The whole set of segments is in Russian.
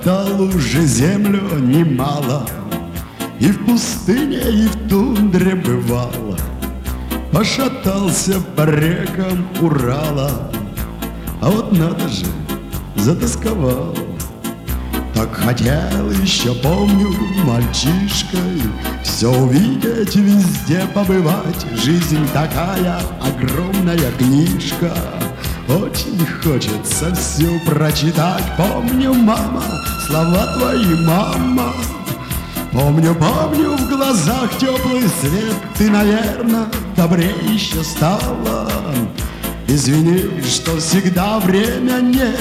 Обкатал уже землю немало, и в пустыне, и в тундре бывало. Пошатался по рекам Урала, а вот надо же, затасковал. Так хотел еще, помню, мальчишкой все увидеть, везде побывать. Жизнь такая огромная книжка, очень хочется все прочитать. Помню, мама, слова твои, мама. Помню, в глазах теплый свет. Ты, наверное, добрее еще стала. Извини, что всегда время нет.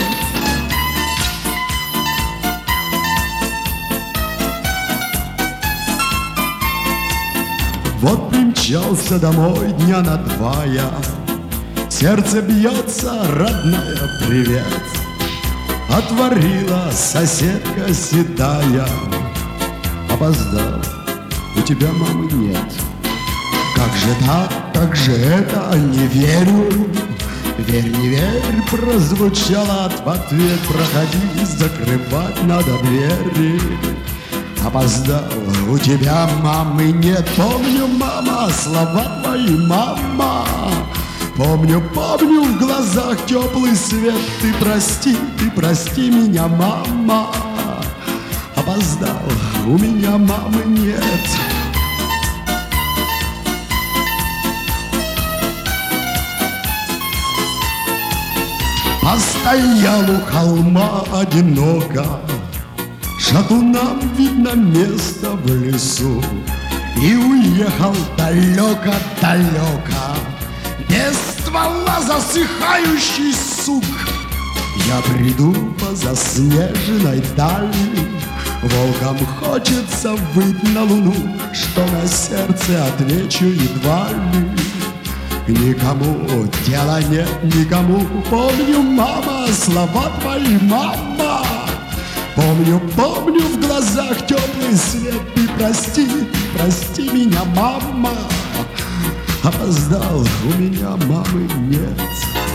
Вот примчался домой дня на 2 я. Сердце бьется, родная, привет. Отворила соседка седая. Опоздал, у тебя мамы нет. Как же так, как же это, не верю. Верь, не верь, прозвучало в ответ. Проходи, закрывать надо двери. Опоздал, у тебя мамы нет. Помню, мама, слова твои, мама. Помню, в глазах теплый свет. Ты прости меня, мама. Опоздал, у меня мамы нет. Постоял у холма одиноко, шатунам видно место в лесу, и уехал далеко, без ствола засыхающий сук. Я приду по заснеженной дали, волкам хочется выйти на луну, что на сердце отвечу едва ли. Никому дела нет, никому. Помню, мама, слова твои, мама. Помню, в глазах теплый свет. Ты прости меня, мама. Опоздал, у меня мамы нет.